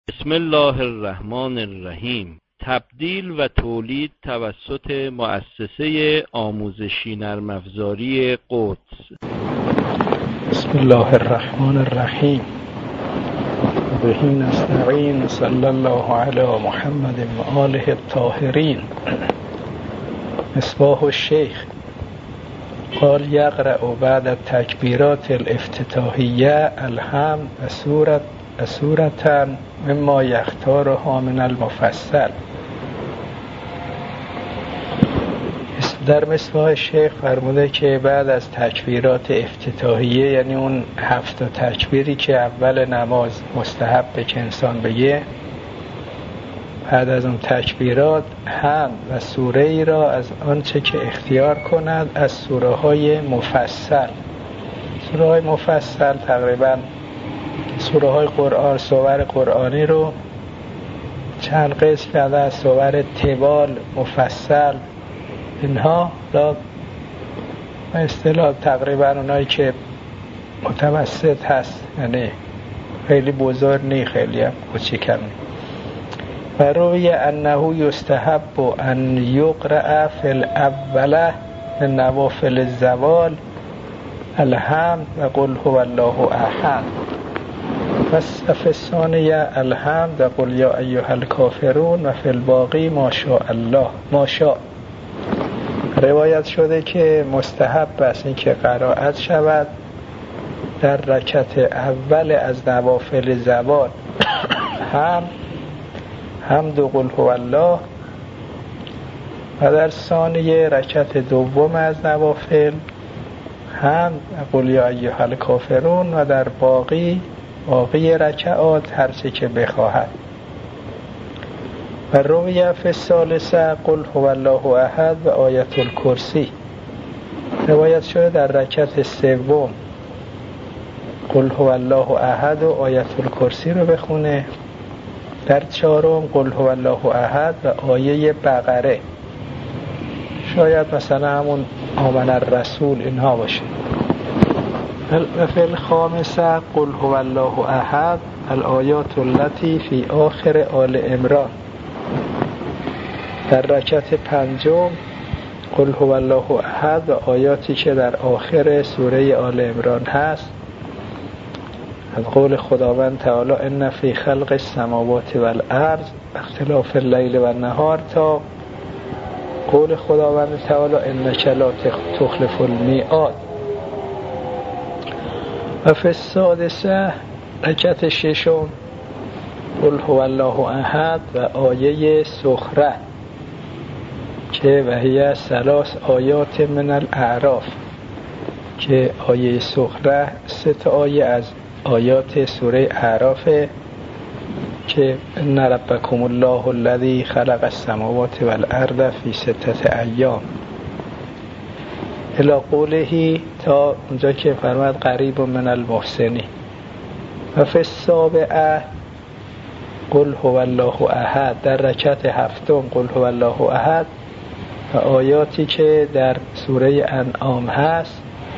بسم الله الرحمن الرحیم. تبدیل و تولید توسط مؤسسه آموزشی نرم افزاری قدس. بسم الله الرحمن الرحیم. به نستعین. صلی الله علی محمد و آله الطاهرین. مصباح الشیخ قال یقرأ بعد التکبیرات الافتتاحیه الحمد و سورة مما یختارها من المفصل. در مصباح شیخ فرموده که بعد از تکبیرات افتتاحیه، یعنی اون 7 تکبیری که اول نماز مستحب که انسان بگه، بعد از اون تکبیرات حمد و سوره ای را از آنچه که اختیار کند از سوره های مفصل. سوره های مفصل تقریبا سوره های قرآن، سور قرآنی رو چند قسم کرده، از سور طوال، مفصل، اینها را به اصطلاح تقریبا اونایی که متوسط هست، یعنی خیلی بزرگ نی، خیلی هم کوچیکم نی. و روی انه یستحب ان یقرأ فی الاول من نوافل الزوال الحمد و قل هو الله احد و فی الثانیه الحمد و قل یا ایها الکافرون و فی الباقی ما شاء الله ما شاء. روایت شده که مستحب است این که قرائت شود در رکعت اول از نوافل زوال حمد و قل هو الله، و در ثانیه رکعت دوم از نوافل حمد و قل یا ایها الکافرون، و در باقی رکعات هر چه که بخواهد. و روی فی الثالثه قل هو الله احد و آیت الکرسی. روایت شده در رکعت سوم قل هو الله احد و آیت الکرسی رو بخونه، در چهارم قل هو الله احد و آیه بقره، شاید مثلا همون آمن الرسول اینها باشه. و فی الخامسه قل هو الله احد الآیات التي فی آخر آل عمران. در رکعت پنجم قل هو الله احد و آیاتی که در آخر سوره آل عمران هست، از قول خداوند تعالی ان فی خلق السماوات والارض اختلاف اللیل و النهار تا قول خداوند تعالی انک لا تخلف المیعاد. و فی السادسه رکعت ششم قل هو الله احد و آیه سخره که وهی 3 آیات من الاعراف، که آیه سخره 3 آیه از آیات سوره اعراف، که ان ربکم الله الذی خلق السماوات والارض فی 6 ایام الی قوله، تا اونجا که فرمود قریب من المحسنین. و فی السابعه قل هو الله احد در رکعت هفتم قل هو الله احد و آیاتی که در سوره انعام هست،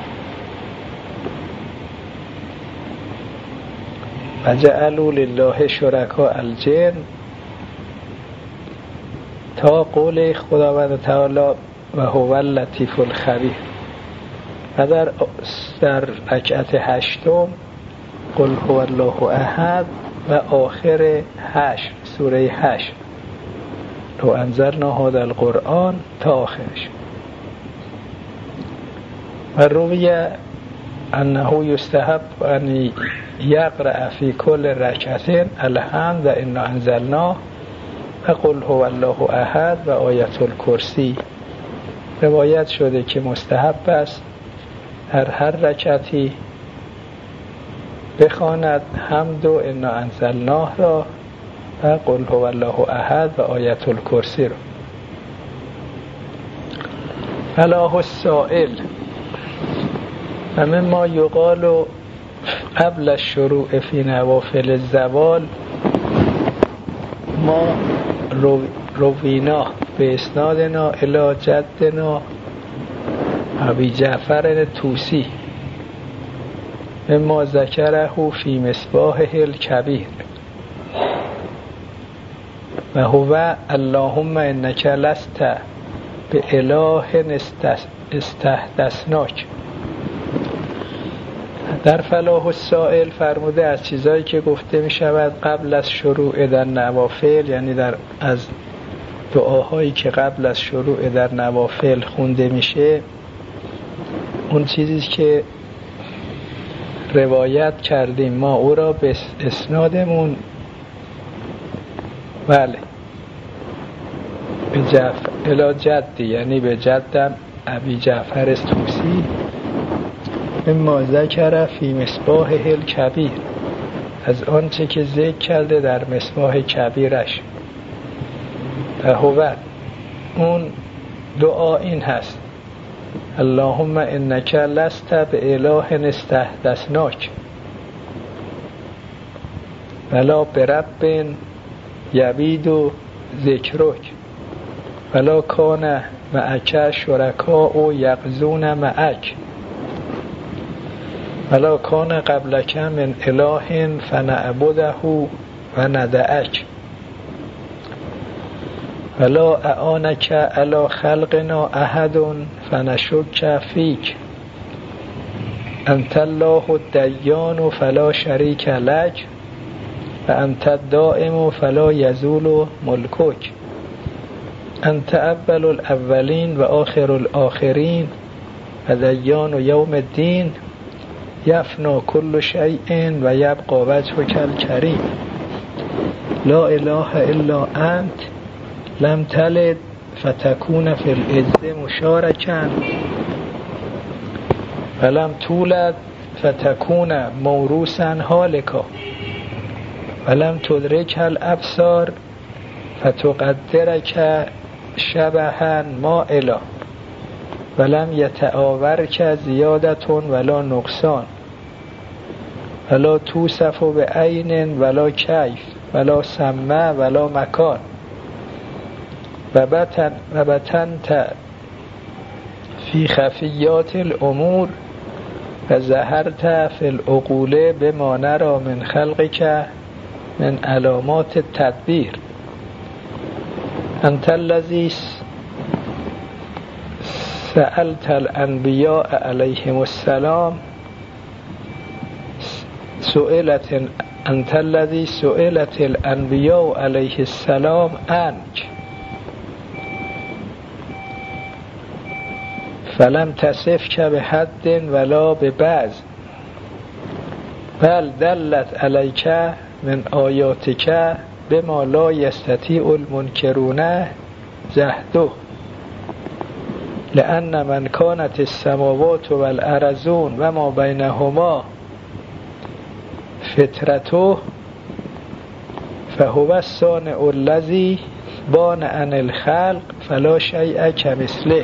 و جعلوا لله شرکاء الجن تا قول خداوند تعالی و هو اللطیف الخبیر. و در رکعت هشتم قل هو الله احد و آخر 8 سوره 8 لو انزلنا هذا القرآن تا آخرش. و روی انه یستحب ان یقرأ فی کل رکعتین الحمد و انا انزلناه و قل هو الله احد و آیت الکرسی. روایت شده که مستحب است در هر رکعتی بخواند حمد و انا انزلناه را و قل هو الله احد و آیت الکرسی را. فلاح السائل و مما یقال قبل الشروع فی نوافل الزوال ما روینا به اسنادنا الی جدنا ابی جعفر طوسی مما ذکره فی مصباحه الکبیر و هو اللهم انک لست به اله استحدثناک. در فلاح السائل فرموده از چیزایی که گفته می شود قبل از شروع در نوافل، یعنی از دعاهایی که قبل از شروع در نوافل خونده میشه، اون چیزی که روایت کردیم ما او را به اسنادمون بله به جعفر الی جدی، یعنی به جدم ابی جعفر الطوسی، مما ذکر فی مصباح الکبیر، از آنچه که ذکر کرده در مصباح کبیرش. و هو اون دعا این هست: اللهم انک لست به اله استحدثناک ولا برب یبید ذکرک ولا کان معک شرکاء یغزون معک ولا کان قبلک من اله فنعبده و ندعک ولا اعانک علی خلقنا احد فنشک فیک انت الله الدیان فلا شریک لک و انت الدائم فلا یزول ملکک انت اول الاولین و آخر الاخرین و دیان یوم الدین یفنا کل شیء و یبقى وجهک الکریم لا اله الا انت لم تلد فتكون في العز مشاركا ولم تولد فتكون موروثا هالكا ولم تدرك الابصار فتقدرك شبها مائلا ولم يتعاورك زيادة ولا نقصان ولا توصف بعين ولا كيف ولا سمع ولا مكان و بطنت فی خفیات الامور و ظهرت فی العقول بما نرى من خلقك من علامات التدبیر انت الذی سألت الانبیاء علیهم السلام انت الذی سئلت الانبیاء علیه السلام عنک فلم تصفک به حد ولا به بعض بل دلت علیک من آیاتک بما لا یستطیع المنکرون جحده لأن من كانت السماوات والأرضون و ما بینهما فطرته فهو الصانع الذی بان عن الخلق فلا شیء کمثله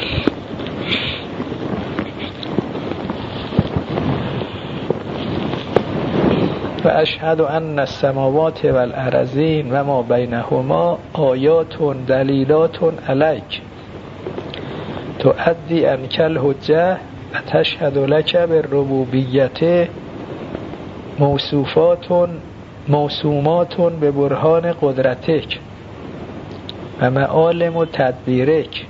و اشهد ان السماوات والارضین و ما بینهما آیات دلیلات علیک تؤدی عنک الحجه و تشهد لک بالربوبیت موسومات به برهان قدرتک و معالم تدبیرک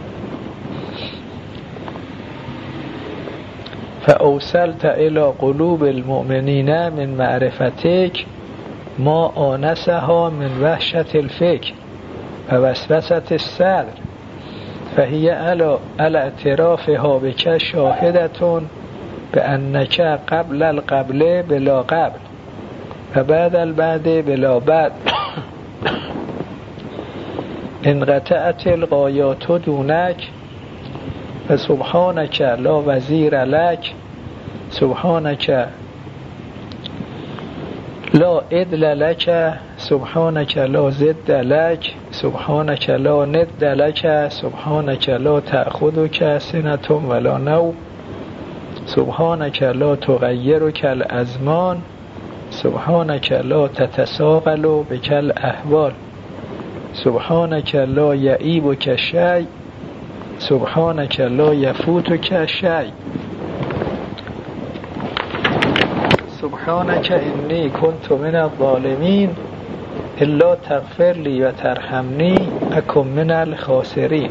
فاوصلت الى قلوب المؤمنین من معرفتک ما آنسها من وحشت الفکر و وسوسة الصدر فهی علی اعترافها بک شاهدتون بانک قبل القبل بلا قبل و بعد البعد بلا بعد انقطعت الغایات دونک و سبحانک لا وزیر لک سبحانک لا عدل لک سبحانک لا ضد لک سبحانک لا ند لک سبحانک لا تأخذک سنة ولا نوم سبحانک لا تغیرک الازمان سبحانک لا تتساقل بک الاحوال سبحانک لا یعیبک شیء سبحانک لا یفوتک شیء سبحانک انی کنت من الظالمین الا تغفر لی و ترحمنی اکن من الخاسرین.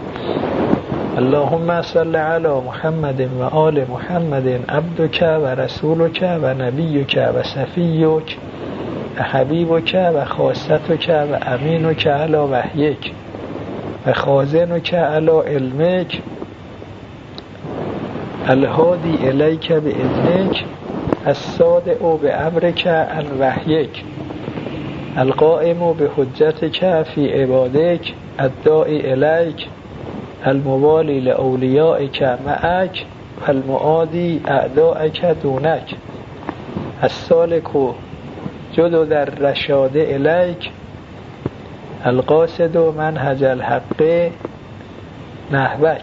اللهم صل علی محمد و آل محمد عبدک و رسولک و نبیک و صفیک و حبیبک و خاصتک و امینک علی وحیک و خازنک علی علمک الهادی الیک باذنک الصادع بامرک عن وحیک القائم بحجتک فی عبادک الداعی الیک الموالی لاولیائک معک والمعادی اعدائک دونک السالک جدد الرشاد الیک القاصد منهج الحق نحوک.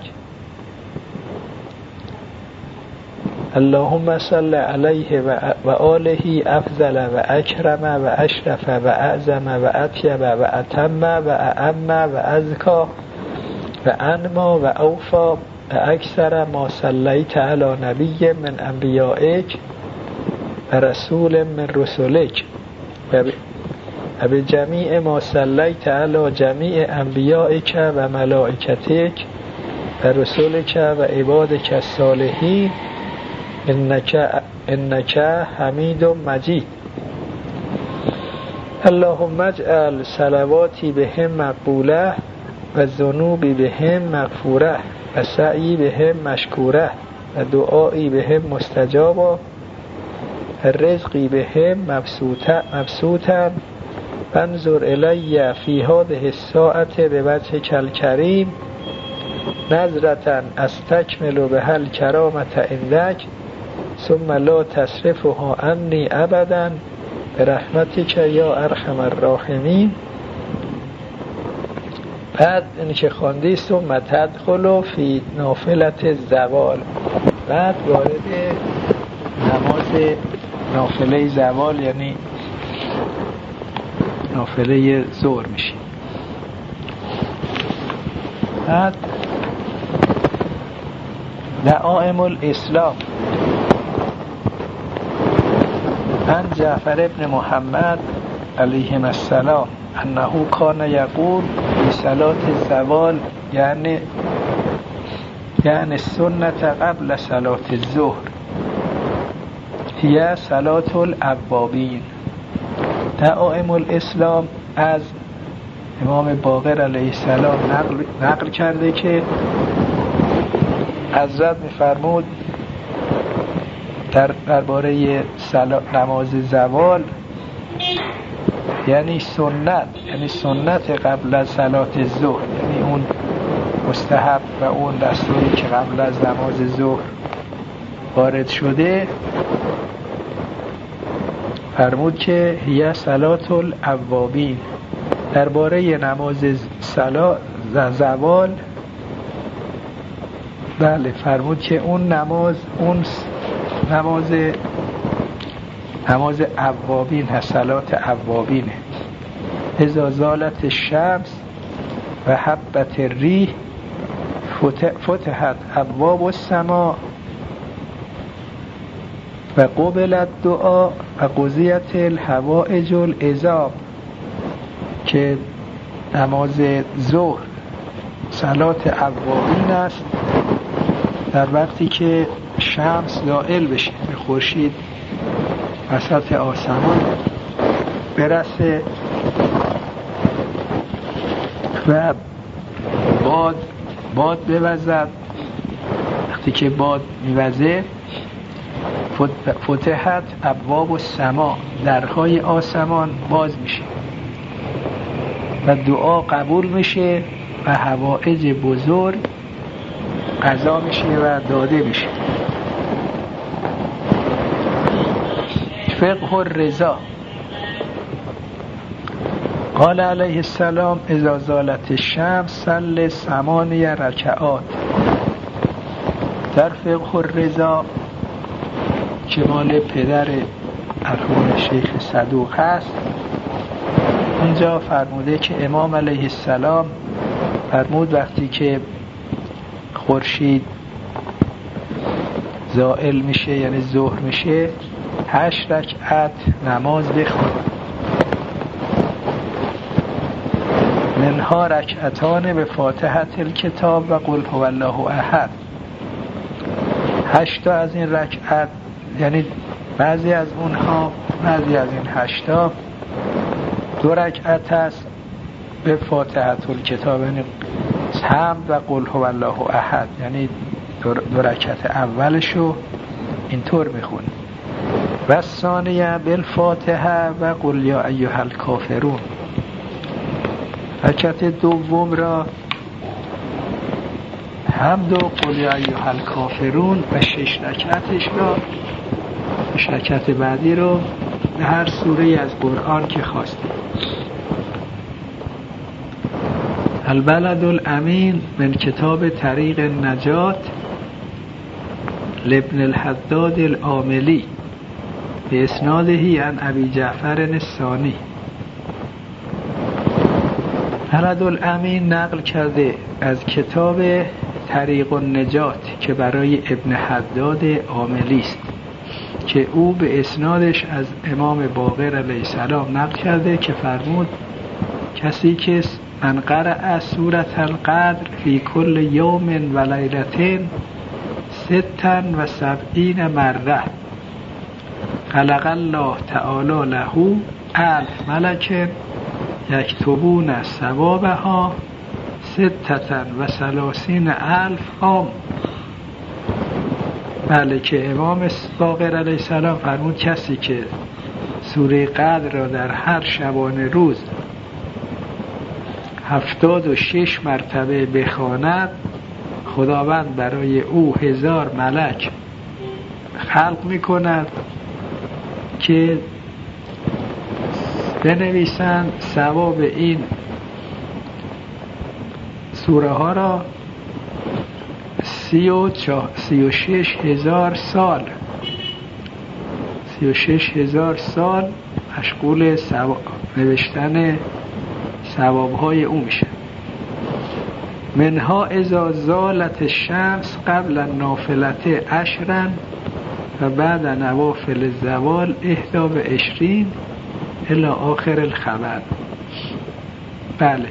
اللهم صل علیه و آله افضل و اکرم و اشرف و اعظم و اطیب و اتم و اعم و ازکا و انما و اوفا و اکثر ما صلیت علی نبی من انبیائک و رسول من رسولک و به جمیع ما صلیت علی جمیع انبیائک و ملائکتک و رسولک و عبادک الصالحین انک حمید مجید. اللهم اجعل صلواتی بهم مقبوله و ذنوبی بهم مغفوره و سعی بهم مشکوره و دعایی بهم مستجابه و رزقی بهم مبسوطا فانظر الی فی هذه الساعة بوجهک الکریم نظرة استکمل بها الکرامة عندک ثم لا تصرفها عنی ابدا برحمتک یا ارحم الراحمین. بعد این که خواندی ثم تدخل فی نافلة زوال، بعد وارد نماز نافله زوال یعنی نافله ظهر میشی. بعد دعائم الاسلام عن جعفر ابن محمد علیهم السلام انه کان یقول فی صلاة الزوال یعنی السنة قبل صلاة الظهر هي صلاة الاوابین. دعائم الاسلام از امام باقر علیه السلام نقل کرده که حضرت می‌فرمود درباره نماز زوال یعنی سنت قبل از صلات ظهر، یعنی اون مستحب و اون دستوری که قبل از نماز ظهر وارد شده، فرمود که هی صلات الاوابین. درباره نماز زوال بله فرمود که اون نماز اوابین هست، صلات اوابینه. اذا زالت الشمس و حبت الریح فتحت ابواب السماء و قبل الدعاء و قضیت الحوائج العظام، که نماز ظهر صلات اوابین است در وقتی که شمس زائل بشه، به خورشید وسط آسمان برسه و باد بوزد. وقتی که باد میوزه فتحت ابواب السما، درهای آسمان باز میشه و دعا قبول میشه و حوائج بزرگ قضا میشه و داده میشه. فقه الرضا قال علیه السلام اذا زالت الشمس صل 8 رکعات. در فقه الرضا که مال پدر مرحوم شیخ صدوق هست، اونجا فرموده که امام علیه السلام فرمود وقتی که خورشید زائل میشه یعنی ظهر میشه 8 رکعت نماز بخون. منها رکعتان به فاتحه الکتاب و قل هو الله احد. 8 از این رکعت، یعنی بعضی از اونها، بعضی از این 8 2 رکعت است به فاتحه الکتاب، یعنی حمد و قل هو الله احد، یعنی 2 رکعت اولشو اینطور میخونیم. و ثانیه بالفاتحه و قل یا ایها الکافرون. رکعت دوم را حمد و قل یا ایها الکافرون و 6 رکعتش را، 6 رکعت بعدی رو به هر سوره از قرآن که خواستیم. البلد الامین من کتاب طریق النجات لابن الحداد العاملی به اسنادهی عن ابی جعفر الثانی. بلد الامین نقل کرده از کتاب طریق النجات که برای ابن حداد عاملی است که او به اسنادش از امام باقر علیه السلام نقل کرده که فرمود کسی که من قرأ سورة القدر فی کل یوم و لیلة 76 مره خلق الله تعالی له 1000 ملک یکتبون ثوابها 36,000 عام. بله، که امام باقر علیه السلام فرمود کسی که سوره قدر را در هر شبانه روز 76 مرتبه بخواند، خداوند برای او 1000 ملک خلق میکند که بنویسند ثواب این سوره ها را 36,000 سال 36,000 سال مشغول نوشتن ثواب های او میشه. منها اذا زالت الشمس قبل النافلة 10 و بعد نوافل الزوال 21 الی آخر الخبر. بله،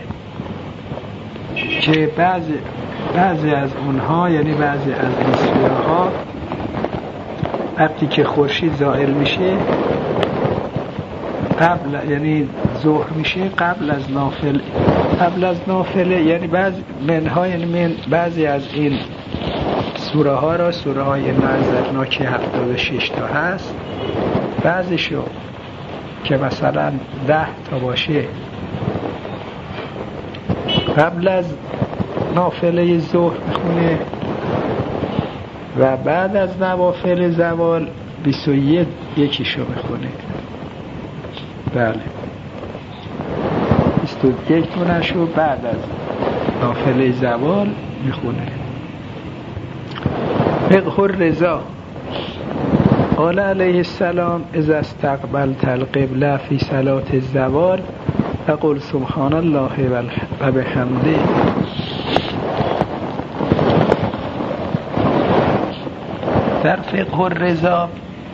که بعضی از اونها، یعنی بعضی از این سوره ها وقتی که خورشید زائل میشه قبل، یعنی ظهر میشه قبل از نافله، یعنی بعضی از این سوره ها را، سوره های نظرناک 76 تا هست، بعضیشو که مثلا 10 تا باشه قبل از نافله ظهر میخونه و بعد از نوافل زوال 21 یکیشو میخونه. بله، 21 تونشو بعد از نافله زوال میخونه. فقه الرضا قال علیه السلام اذا استقبلت القبله فی صلاة الزوال فقل سبحان الله و بحمده. در فقه الرضا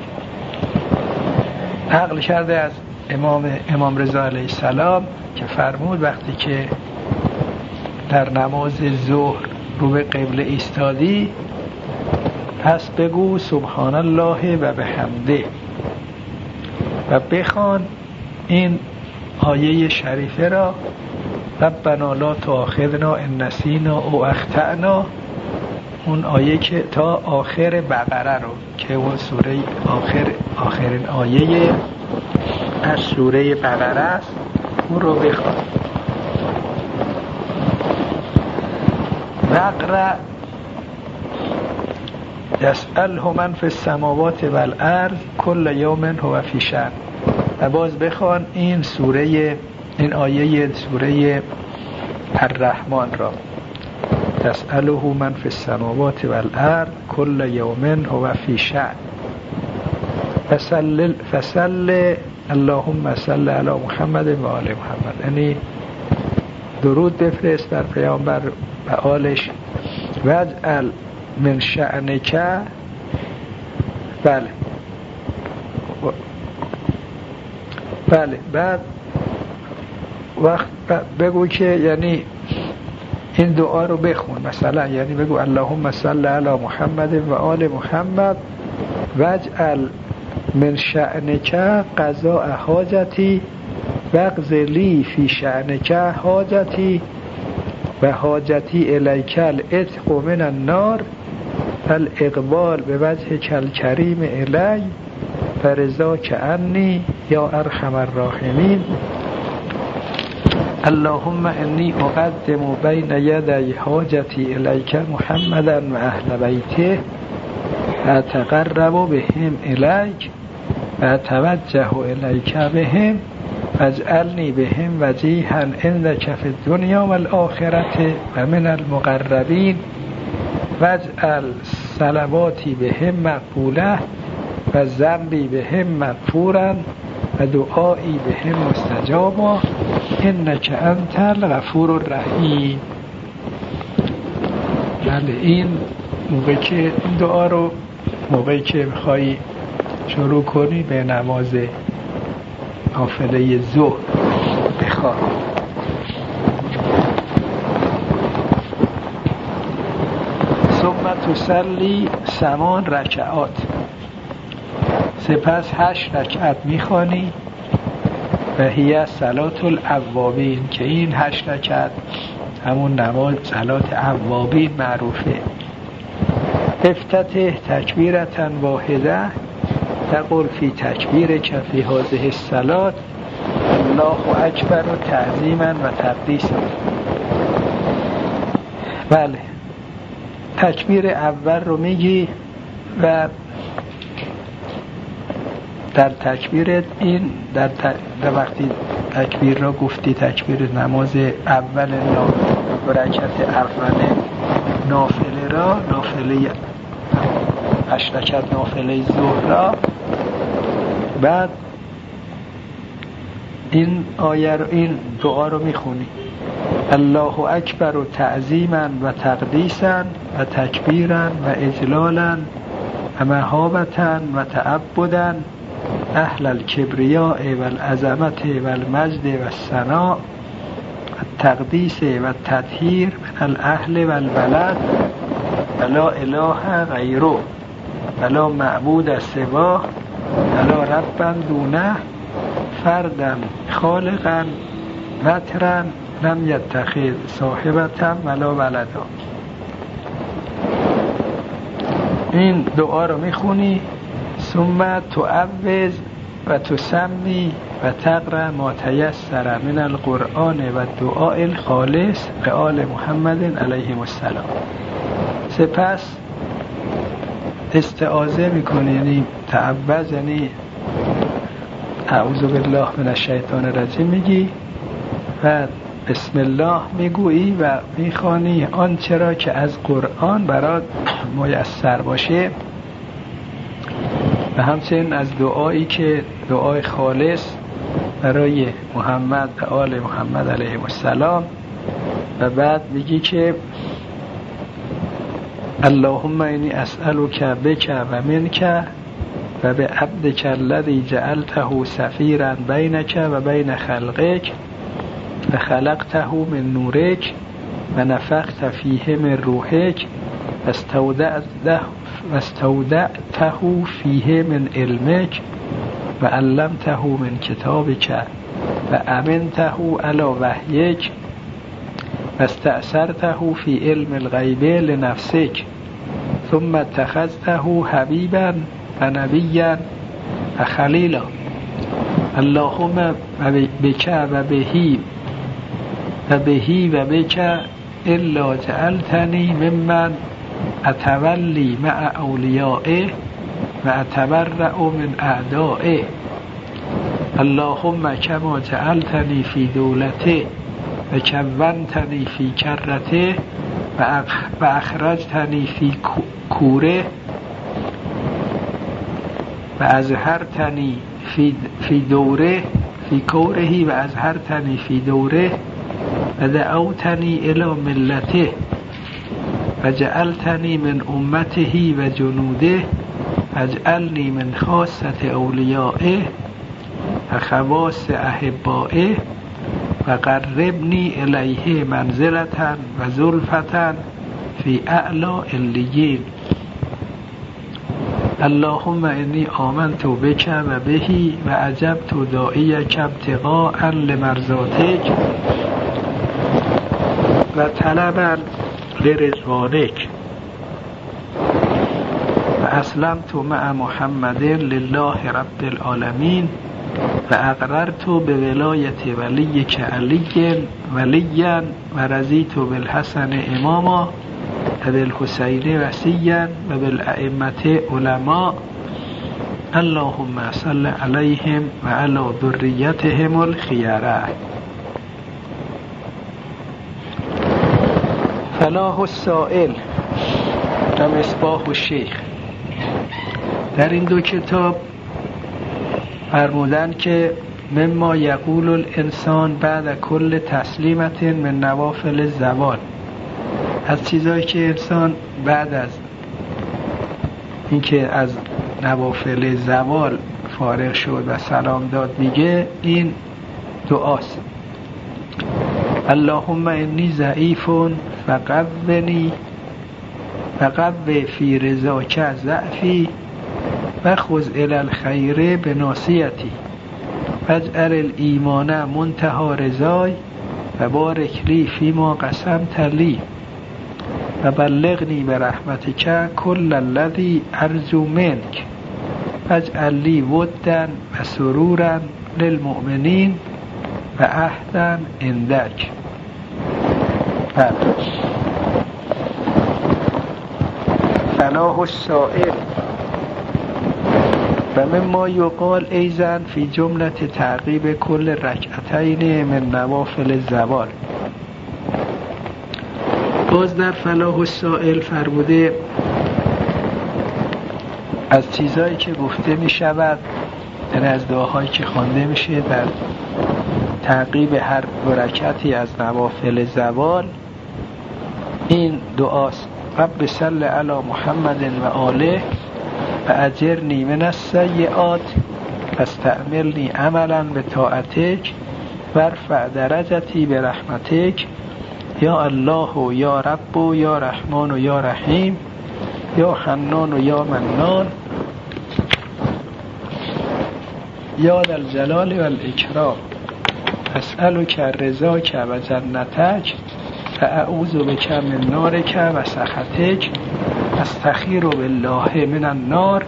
نقل کرده از امام رضا علیه السلام که فرمود وقتی که در نماز ظهر رو به قبله ایستادی پس بگو سبحان الله و بحمده و بخوان این آیه شریفه را ربنا لا تؤاخذنا ان نسینا او اخطأنا، اون آیه که تا آخر بقره رو که اون سوره آخرین آیه از سوره بقره است، اون رو بخوان. بقره یسأله من فی السماوات والارض کل یوم هو فی شأن. و باز بخوان این آیه سوره الرحمن را یسأله من فی السماوات والارض کل یوم هو فی شأن فصل اللهم صل علی محمد و آل محمد، یعنی درود بفرست بر پیامبر و آلش. واجعل من شأنک، بله بعد وقت بگو که یعنی این دعا رو بخون، مثلا یعنی بگو اللهم صل علی محمد و آل محمد واجعل من شأنک قضاء حاجتی واقض لی فی شأنک حاجتی و حاجتی الیک العتق من النار الاقبال به وجهک الکریم الی و رضاک عنی یا ارحم الراحمین. اللهم انی اقدم بین یدی حاجتی الیک محمدا و اهل بیته و اتقرب بهم الیک و اتوجه الیک بهم واجعلنی بهم وجیها عندک فی الدنیا والآخرة و من المقربین واجعل صلواتی بهم مقبوله و ذنبی بهم مغفورا و دعایی بهم مستجابا انک انت الغفور الرحیم. بله، این موقعی که این دعا رو موقعی که میخوایی شروع کنی به نماز نافله ظهر بخوان. ثم تصلی 8 رکعات، سپس 8 رکعت میخوانی و هی صلات الاوابین، که این 8 رکعت همون نماز صلات اوابین معروفه. افتتح تکبیرة واحده تقول فی تکبیرک فی هذه الصلاة الله اکبر و تعظیما و تقدیسا. بله، تکبیر اول رو میگی و در تکبیر این در وقتی تکبیر را گفتی، تکبیر نماز اول رکعت اول نافله را، نافله 8 رکعت نافله ظهر را، بعد این آیه رو، این دعا رو میخونی الله اکبر و تعظیما و تقدیسا و تکبیرا و اجلالا و مهابتا و تعبدا اهل الکبریاء و العظمت و المجد و الثناء التقدیس و التطهیر من الاهل و البلد و لا اله غیره و لا معبود سواه و لا ربا دونه فردا خالقا مطرا لم یتخذ صاحبتا و لا ولدا. این دعا رو میخونی. ثم تعوذ و تسمی و تقرأ ما تیسر من القرآن و دعاء الخالص به آل محمد علیه السلام. سپس استعاذه میکنی، یعنی تعوذ یعنی اعوذ بالله من الشیطان الرجیم میگی و بسم الله میگویی و میخوانی آنچه را که از قرآن برات میسر باشه و همچنین از دعایی که دعای خالص برای محمد و آل محمد علیه السلام. و بعد میگی که اللهم انی اسألک بک و منک و به عبدک الذی جعلته سفیرا بینک و بین خلقک و خلقته من نورک و نفخت فیه من روحک و استودعته فیه من علمک و علمته من کتابک و امنته علی وحیک و استأثرته فی علم الغیب لنفسک ثم اتخذته حبیبا و نبیا و خلیلا. اللهم بک و بهی و بهی و بک الا جعلتنی ممن اتولی مع اولیائه و اتبرأ من اعدائه. اللهم کما جعلتنی فی دولته و کونتنی فی کرته و اخرجتنی فی کوره و ازهرتنی فی دوره فی کورهی و ازهرتنی فی دوره و دعوتنی الی ملته و جعلتنی من امته و جنوده اجعلنی من خاصة اولیائه و خواص احبائه و قربنی الیه منزلة و زلفة فی اعلی علیین. اللهم انی آمنت بک و بهی و عجبت داعیک ابتغاء لمرضاتک و طلبا لرضوانک و اسلمت مع محمد لله رب العالمین و اقررت بولایت ولیک علی ولیا و رضیت بالحسن اماما و بالحسین وصیا و بالائمه علما. اللهم صل علیهم و علی ذریتهم الخیره. فلاح السائل و مصباح الشیخ. در این دو کتاب فرمودن که مما یقول الانسان بعد کل تسلیمت من نوافل الزوال، از چیزایی که انسان بعد از اینکه از نوافل زوال فارغ شد و سلام داد میگه این دعاست: اللهم انی ضعیف فقوینی فقو فی رضاک ضعفی و خذ الی الخیر بناصیتی واجعل الایمان منتهی رضای و بارک لی فیما قسمت لی و بلغنی برحمتک کل الذی ارجو منک واجعل لی ودا و سرورا للمؤمنین و عهدا عندک. فلاح السائل و مما یقال ایضا فی جمله تعقیب کل رکعتین من نوافل الزوال. باز در فلاح السائل فرموده از چیزایی که گفته می شود، یعنی از دعاهایی که خوانده میشه در تعقیب هر دو رکعتی از نوافل زوال، این دعاست: رب صل علی محمد و آله و اجرنی من السیئات واستعملنی عملا بطاعتک وارفع درجتی برحمتک یا الله یا رب یا رحمان یا رحیم یا حنان یا منان یا ذا الجلال والاکرام اسألک رضاک و جنتک و اعوذ بک من نارک و سخطک استخیر بالله من النار.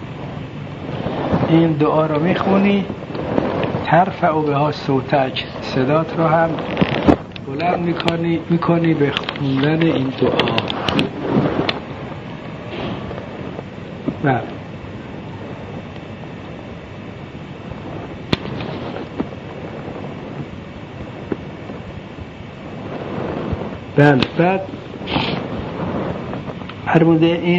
این دعا رو میخونی، ترفع بها صوتک، صدات رو هم بلند میکنی به خوندن این دعا. بله. بعد فرموده این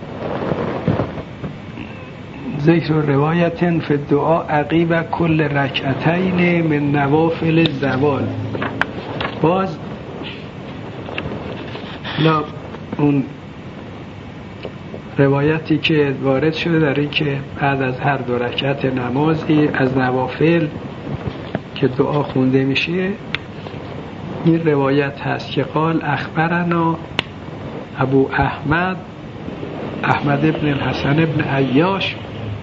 ذکر روایت فی الدعا عقیب کل رکعتین من نوافل الزوال. باز اون روایتی که وارد شده در این که بعد از هر دو رکعت نمازی از نوافل که دعا خونده میشه، این روایت هست که قال اخبرنا ابو احمد ابن الحسن ابن عیاش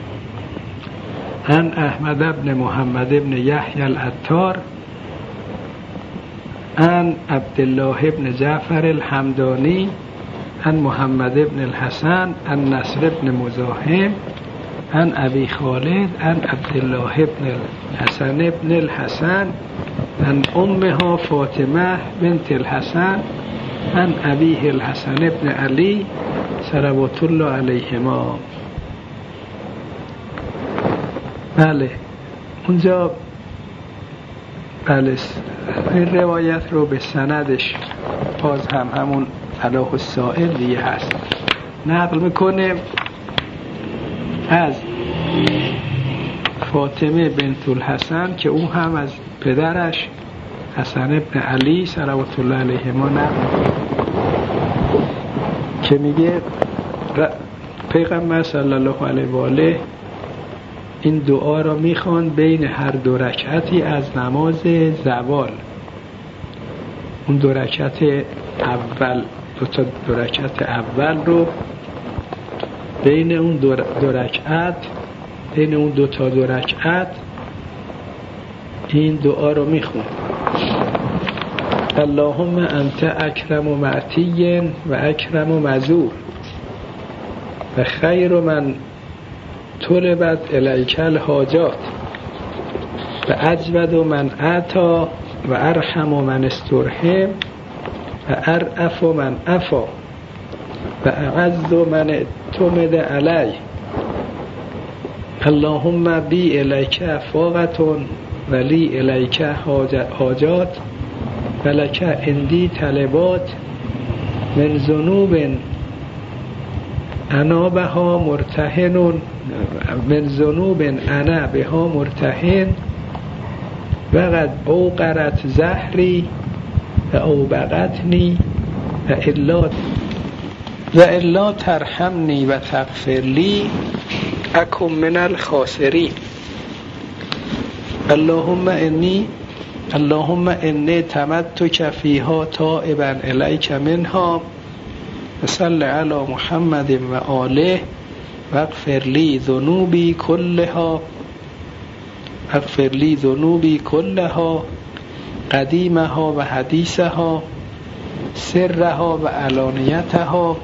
عن احمد ابن محمد ابن یحیی العطار عن عبدالله ابن جعفر الحمدانی عن محمد ابن الحسن عن نصر ابن مزاحم عن ابی خالد عن عبدالله ابن الحسن ابن الحسن عن امها فاطمه بنت الحسن عن ابیه الحسن ابن علی صلوات الله علیهما. بله اونجا بله این روایت رو به سندش باز همون فلاح السائل دیگه هست نقل میکنه از فاطمه بنت الحسن که اون هم از پدرش حسن ابن علی صلوات الله علیهما نقل که میگه پیغمبر صلی الله علیه و آله این دعا را میخوان بین هر دو رکعتی از نماز زوال. اون دو رکعت اول، دو رکعت اول رو بین اون دو رکعت، بین اون دو تا دو رکعت این دعا رو میخوان. اللهم انت اکرم و معتی و اکرم و مزور و خیر من طلبت الیک الحاجات و اجود من اعطا و ارحم من استرحم و ارعف من عفا و اعز من اعتمد علی. اللهم بی الیک فاقتون و لی الیک حاجات و لک عندی طلبات من ذنوب انا بها مرتهن من ذنوب انا بها مرتهن و قد اوقرت زهری و اوبقتنی و الا ترحمنی و تغفر لی اکن من الخاسرین. اللهم انی تمتک فیها تائبا الیک منها و صل علی محمد و آله و اغفر لی ذنوبی کلها قدیمها و حدیثها سرها و علانیتها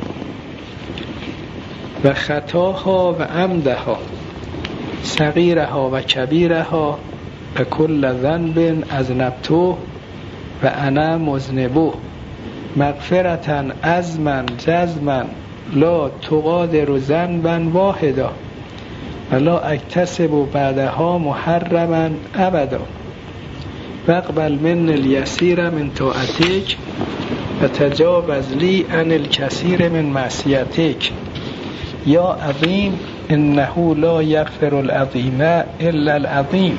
و خطاها و عمدها صغیرها و کبیرها و کل ذنب اذنبته و انا مذنبه مغفرة عزما جزما لا تغادر ذنبا واحدا ولا اکتسب بعدها محرما ابدا واقبل من الیسیر من طاعتک و تجاوز لی عن الکثیر من معصیتک یا عظیم انه لا یغفر العظیم الا العظیم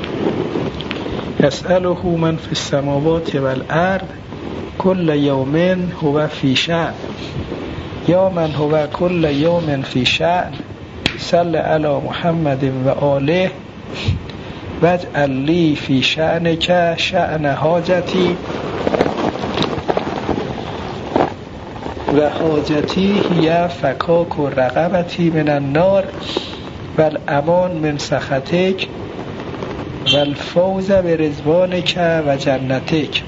یسأله من فی السماوات والارض کل یوم هو فی شأن یا من هو کل یوم فی شأن صل علی محمد و آله واجعل لی فی شأنک شأن حاجتی و حاجتی هی فکاک و رقبتی من النار و الامان من سخطک و الفوز برضوانک و جنتک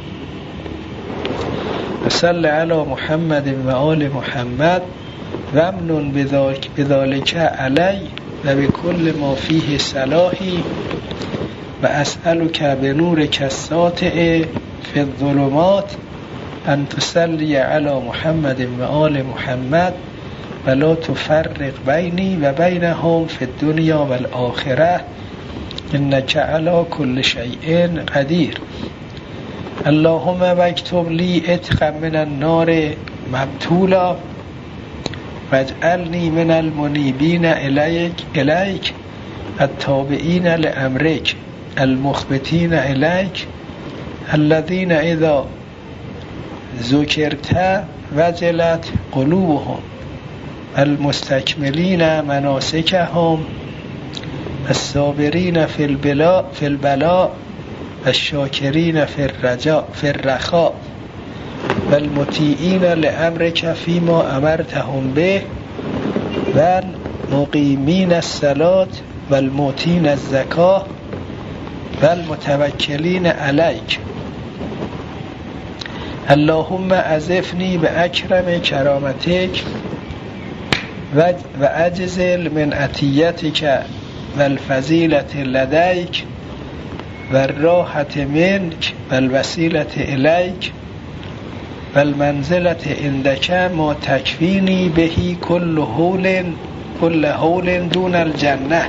و صل علی محمد و آل محمد و امنون بذالک علی و بكل ما فیه صلاحی و اسألک بنورک الساطع فی الظلمات ان تصلی علی محمد و آل محمد و لا تفرق بینی و بینهم فی الدنیا و الآخرة انک علی کل شیء قدیر. اللهم اکتب لی عتقا من النار مبتولا واجعلنی من المنیبین الیک التابعین لامرک المخبتین الیک الذین اذا ذکرت وجلت قلوبهم المستکملین مناسکهم الصابرین فی البلاء الشاکرین فی الرخاء والمطیعین لامرک فیما امرتهم به والمقیمین الصلاة والمؤتین الزکاة والمتوکلین علیک. اللهم عزفنی باکرم کرامتک و اجزل من عطیتک والفضیلة لدیک والراحة منک والوسیلة الیک والمنزلة عندک ما تکفینی بهی کل حول دون الجنة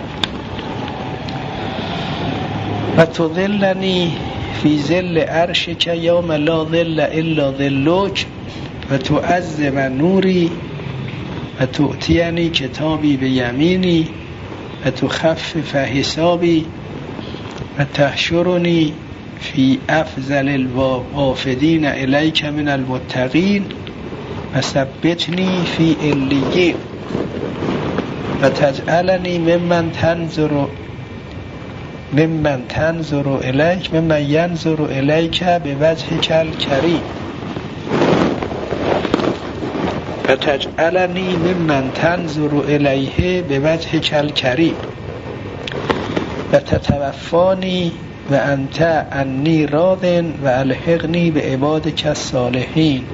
و تظلنی فی ظل عرشک یوم لا ظل الا ظلک و تعظم نوری و تؤتینی کتابی بیمینی و تخفف حسابی و تحشرنی فی افضل الوافدین الیک من المتقین و ثبتنی فی علیین و تجعلنی ممن تنظر ممن تنظر الیک ممن ینظر الیک به وجهک الکریم و تجعلنی ممن تنظر الیه به وجهک الکریم و تتوفانی و انت انی راض و الحقنی به عبادک الصالحین.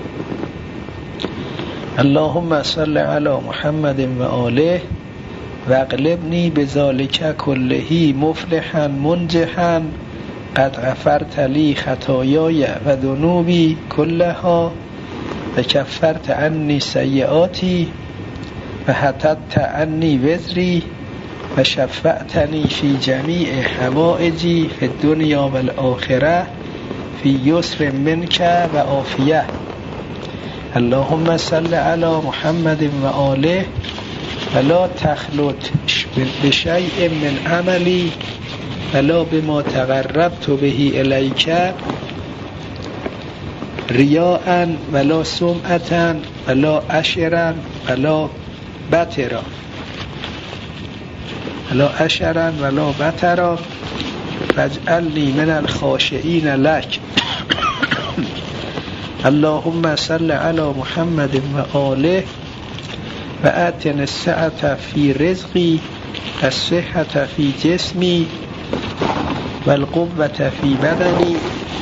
اللهم صل علی محمد و آله و اغلبنی بذالک کله مفلحا منجحا قد غفرت لی خطایای و ذنوبی کلها و کفرت عنی سیئاتی و حططت عنی وزری و شفعتنی فی جمیع حوائجی فی الدنیا و الآخره فی یسر منک و عافیه. اللهم صل علی محمد و آله ولا تخلط بشیء من عملی ولا بما تقربت به الیک ریاء ولا سمعة ولا عشرا ولا بطرا فاجعلني من الخاشعين لك. اللهم صل على محمد و آله و اتنی السعة فی رزقی الصحة فی جسمی و القوة فی بدنی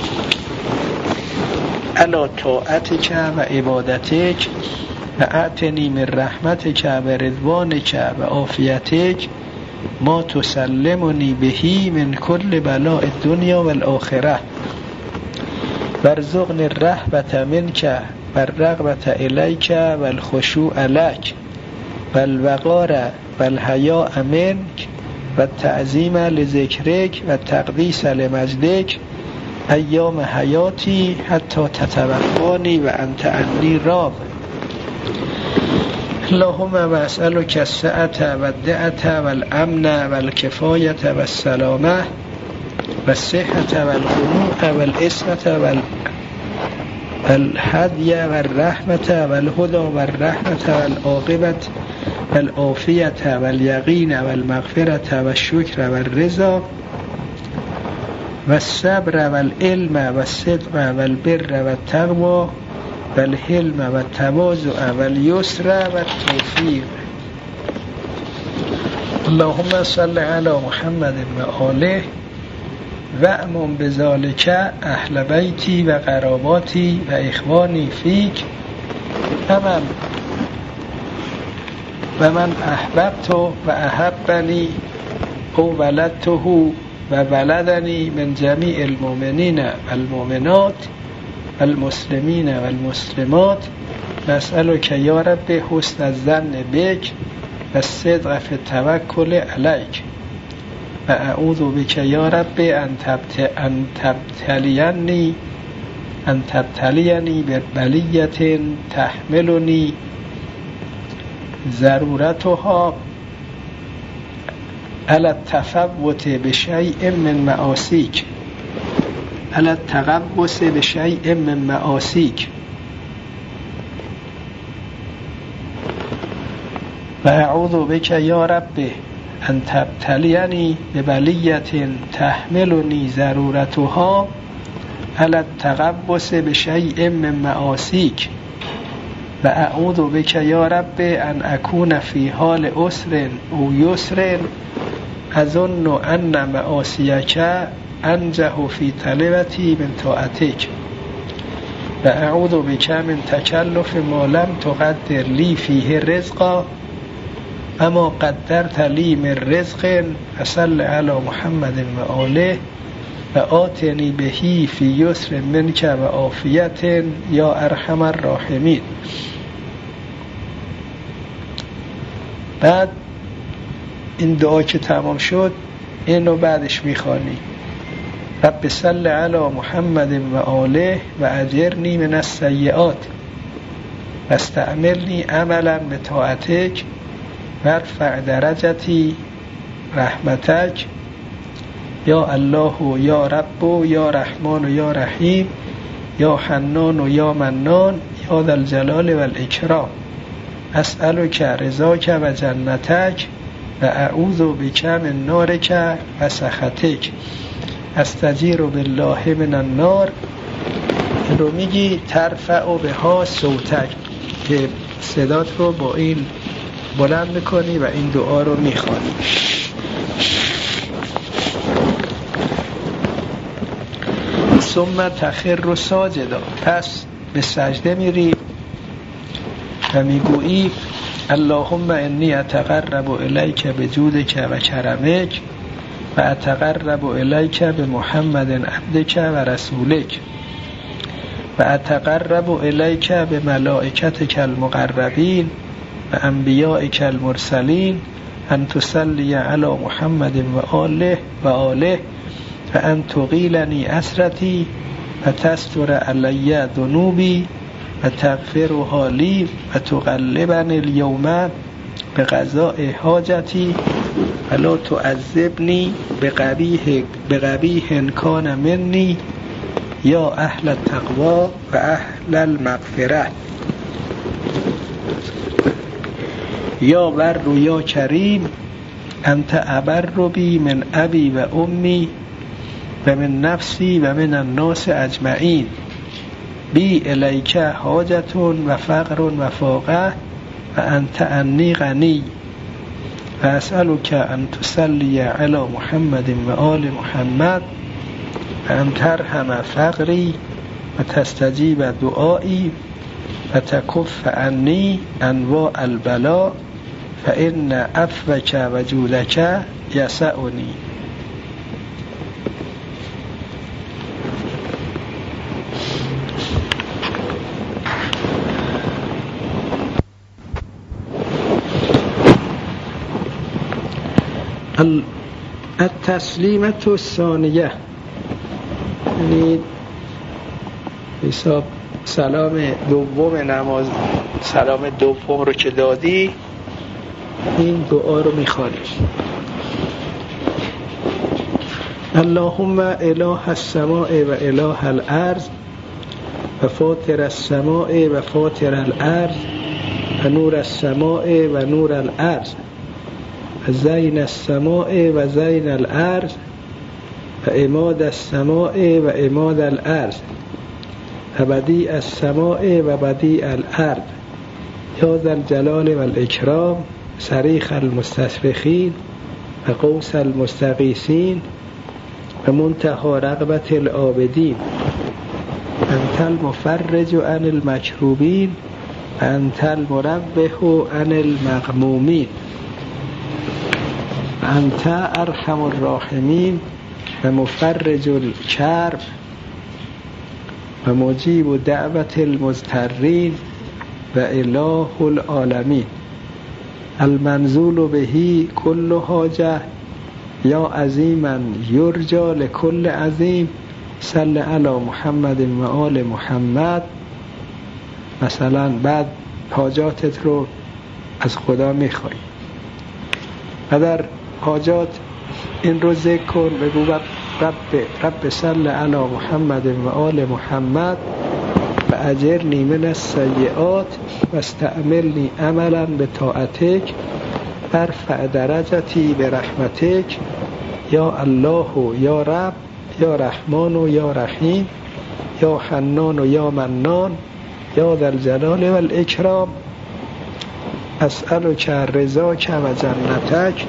علی طاعتک و عبادتک و اتنی من رحمتک و رضوانک و عافیتک ما تسلمنی بهی من کل بلاء الدنیا و الآخره وارزقنی الرهبة منک و الرغبة الیک و الخشوع لک و الوقار و الحیاء منک و التعظیم لذکرک و التقدیس لمجدک ایام حیاتی حتی تتوفانی و انت عنی راض. اللهم واسألك السعة والدعة والامن والكفاية والسلامة والصحة والغنوء والعصمة والهدي والرحمة والهدى والرحمة والعاقبة والعافية واليقين والمغفرة والشكر والرضا والصبر والعلم والصدق والبر والتقوى والحلم والتواضع واليسر والتوفيق. اللهم صل على محمد و آله و امن بذالک اهل بیتی و قراباتی و اخوانی فیک و من احببت و احبنی او ولدته و ولدنی من جمیع المؤمنین و المؤمنات و المسلمین و المسلمات. نسألک یا رب حسن الظن بک و الصدق فی التوکل علیک و اعوذ بک یا رب ان تبتلینی ببلیة تحملنی ضرورتها علی التفوت بشیء من معاصیک علی التقبس بشیء من معاصیک و اعوذ بک یا رب ان تبتلینی ببلیة تحملنی ضرورتها علی التقبس بشیء من معاصیک و اعوذ بک یا رب ان اکون فی حال عسر او یسر اظن ان معاصیک انجح فی طلبتی من طاعتک و اعوذ بک من تکلف ما لم تقدر لی فیه رزقا اما قدرت لی من رزق فصل علی محمد و آله و آتنی بهی فی یسر منک و عافیت یا ارحم الراحمین. بعد این دعا که تمام شد اینو بعدش میخوانی رب صل علی محمد و آله و اجرنی من السیئات و استعملنی عملا به طاعتک و ارفع درجتی رحمتک یا الله و یا رب و یا رحمان و یا رحیم یا حنان و یا منان یا ذا الجلال و الاکرام. اسألک رضاک و جنتک و اعوذ بک من نارک و سخطک استجیر بالله من النار. این رو میگی ترفع بها صوتک، که صدات رو با این بلند میکنی و این دعا رو میخوانی. ثم تخر ساجدا، پس به سجده میری و میگویی اللهم انی اتقرب الیک بجودک و کرمک و اتقرب الیک بمحمد عبدک و رسولک و اتقرب الیک بملائکتک المقربین و انبیائک المرسلین ان تصلی علی محمد و آله و ان تقیلنی اسرتی و تستر علی ذنوبی و تغفرها لی و تقلبنی الیوم بقضاء حاجتی و لا تعذبنی بقبیح کان منی یا اهل التقوی و اهل المغفره یا بر یا کریم انت ابر بی من ابی و امی و من نفسی و من الناس اجمعین بی الیک حاجت و فقر و فاقه و انت انی غنی و اسألک ان تصلی علی محمد و آل محمد و ان ترحم فقری و تستجیب دعایی و تکف عنی انواع البلاء فان عفوک و جودک یسعنی. التسلیمة الثانیه، یعنی حساب سلام دوم نماز، سلام دوم رو که دادی این دعا رو میخوانی. اللهم اله السماء و اله الارض و فاطر السماء و فاطر الارض و نور السماء و نور الارض و زین السماء و زین الارض و عماد السماء و عماد الارض و بدیع السماء و بدیع الارض یا ذا الجلال و الاکرام صریخ المستصرخین و قوس المستغیثین و منتهى رغبت العابدین انت المفرج عن المکروبین و انت المربح عن المغمومین انت ارحم الراحمین و مفرج الکرب و مجیب دعوت المضطرین و اله العالمین المنزول بهی کل حاجه یا عظیما یرجى لکل عظیم صل علی محمد و آل محمد. مثلا بعد حاجاتت رو از خدا میخوای و در حاجات این رو ذکر کن، بگو رب صل علی محمد و آل محمد و اجرنی من السیئات و استعملنی عملا بطاعتک ارفع درجتی برحمتک یا الله یا رب یا رحمان یا رحیم یا حنان یا منان یا ذا الجلال و الاکرام اسألک رضاک و جنتک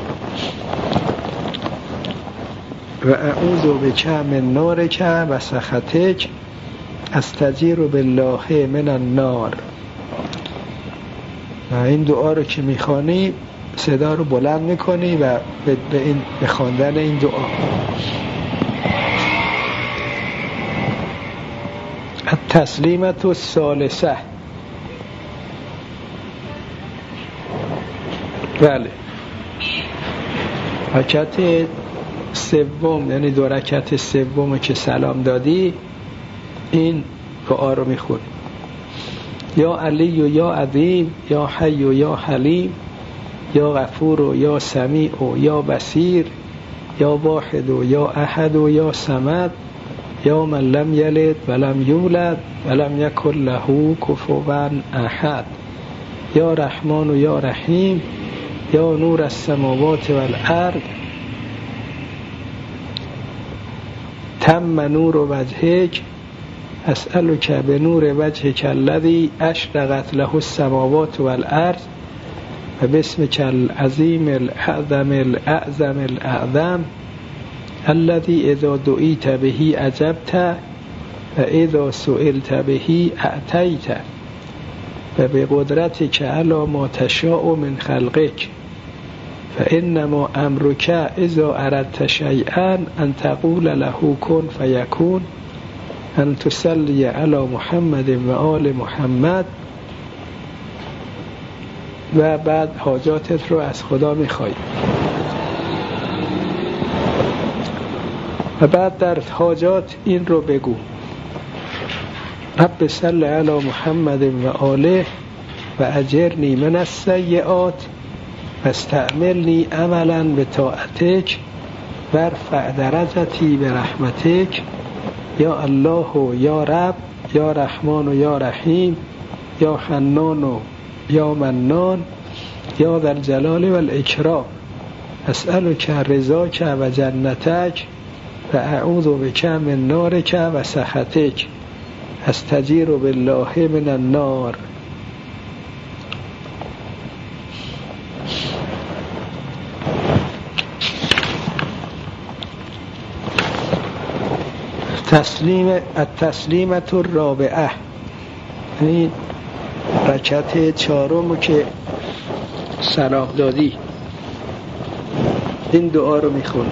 و اعوذ بک من نارک و سخطک استجیر بالله من النار. و این دعا رو که میخوانی صدا رو بلند میکنی و به خواندن این دعا التسلیمة الثالثه. بله، رکعت سوم یعنی دو رکعت سوم که سلام دادی این دعا رو میخونی یا علی و یا عظیم یا حی و یا حلیم یا غفور و یا سمیع و یا بصیر یا واحد و یا احد و یا صمد یا من لم یلد و لم یولد و لم یکن له کفوا احد یا رحمان و یا رحیم یا نور السماوات والارض تم نور وجهک اسألک بنور وجهک الذی اشرقت له السماوات والارض و باسمک العظیم الاعظم الاعظم الاعظم الذي اذا دعیت به اجبت و اذا سئلت به اعطیت و بقدرتک علی ما تشاء من خلقک فانما امرک اذا اردت شیئا ان تقول له کن فیکون ان تصلی علی محمد و آل محمد. و بعد حاجاتت رو از خدا میخوای. و بعد در حاجات این رو بگو: رب صل علی محمد و آله و اجرنی من السیئات و استعملنی عملا به طاعتک و ارفع درجتی به رحمتک یا الله و یا رب یا رحمان و یا رحیم یا حنان و یا منان یا ذا الجلال والاکرام اسألک رضاک و جنتک و اعوذ بک من نارک و سخطک استجیر بالله من النار. التسلیمة الرابعه، این رکعت چهارم که سلام دادی این دعا رو میخونی: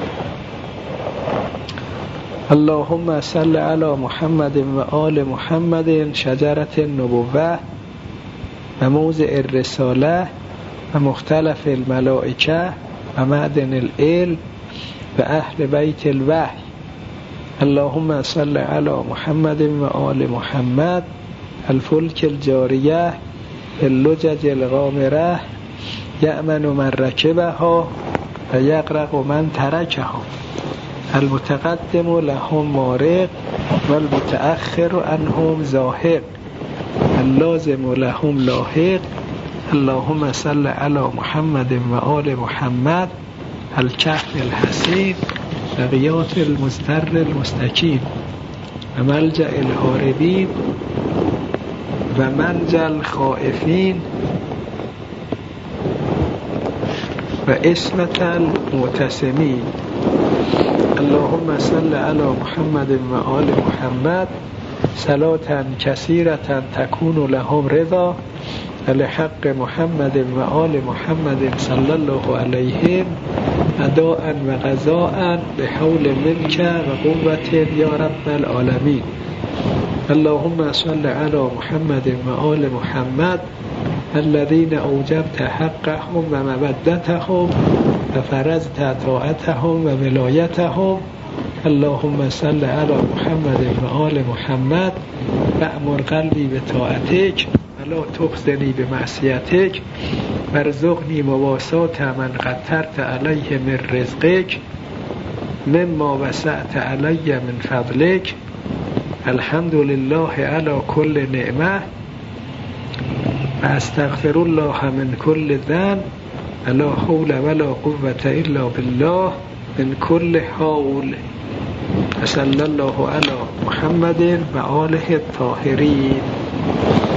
اللهم صل علی محمد و آل محمد شجرة النبوة و موضع الرساله و مختلف الملائکه و معدن العلم و اهل بیت الوحی. اللهم صل علی محمد و آل محمد الفلک الجاریه اللجج الغامره یأمن من رکبها و یغرق من ترکها المتقدم لهم مارق و المتأخر عنهم زاهق اللازم لهم لاحق. اللهم صل علی محمد و آل محمد الکهف الحسین و غیاث المضطر المستکین و ملجأ الهاربین و منجى الخائفین و عصمة المعتصمین. اللهم صل علی محمد و آل محمد صلاة کثیرة تکون لهم رضا و لحق محمد و آل محمد صلی الله علیهم اداء و قضاء بحول منک و قوة یا رب العالمین. اللهم صل علی محمد و آل محمد الذين اوجبت حقهم و مودتهم و فرضت طاعتهم و ولایتهم. اللهم صل علی محمد و آل محمد وأمر قلبی به طاعتک ولا تخزنی به معصیتک وارزقنی مواسات من قدرت علیه من رزقک مما وسعت علی من فضلک. الحمد لله علی کل نعمه و استغفر الله من کل ذنب لا حول ولا قوة الا بالله من کل حول. صلی الله علی محمد و آله الطاهرین.